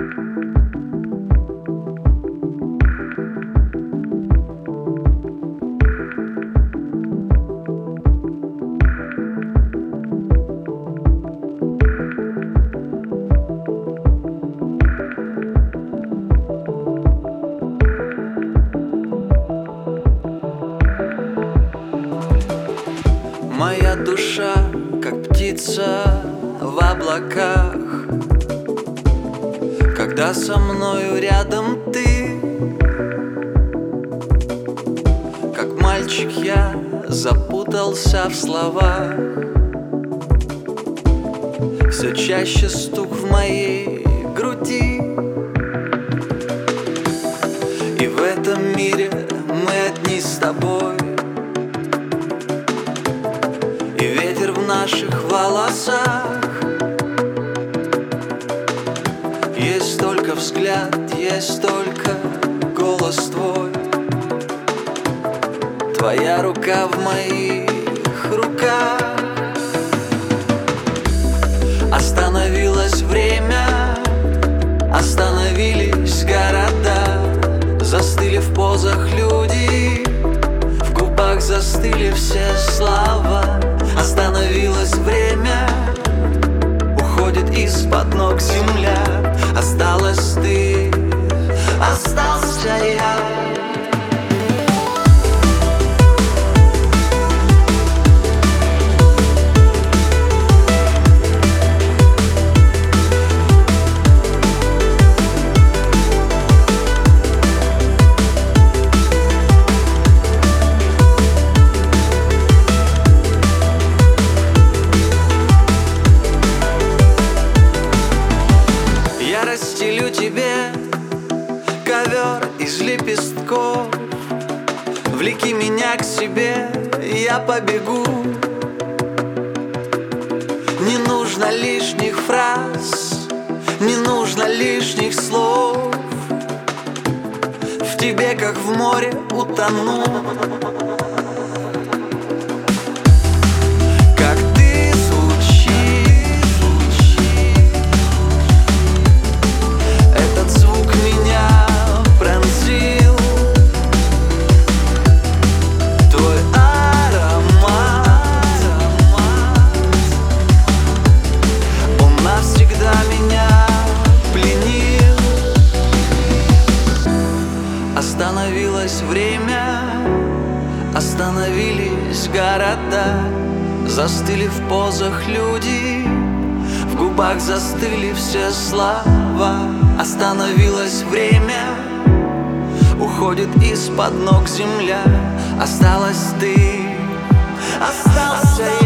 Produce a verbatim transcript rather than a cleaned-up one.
Моя душа, как птица в облаках, когда со мною рядом ты. Как мальчик я запутался в словах, все чаще стук в моей груди. И в этом мире мы одни с тобой, и ветер в наших волосах. Есть только взгляд, есть только голос твой, твоя рука в моих руках. Остановилось время, остановились города, застыли в позах люди, в губах застыли все слова. Остановилось время, уходит из-под ног земля. Осталась ты, остался я. Стелю тебе ковер из лепестков, влеки меня к себе, я побегу. Не нужно лишних фраз, не нужно лишних слов, в тебе, как в море, утону. Остановилось время, остановились города, застыли в позах люди, в губах застыли все слова. Остановилось время, уходит из-под ног земля. Осталась ты, остался я.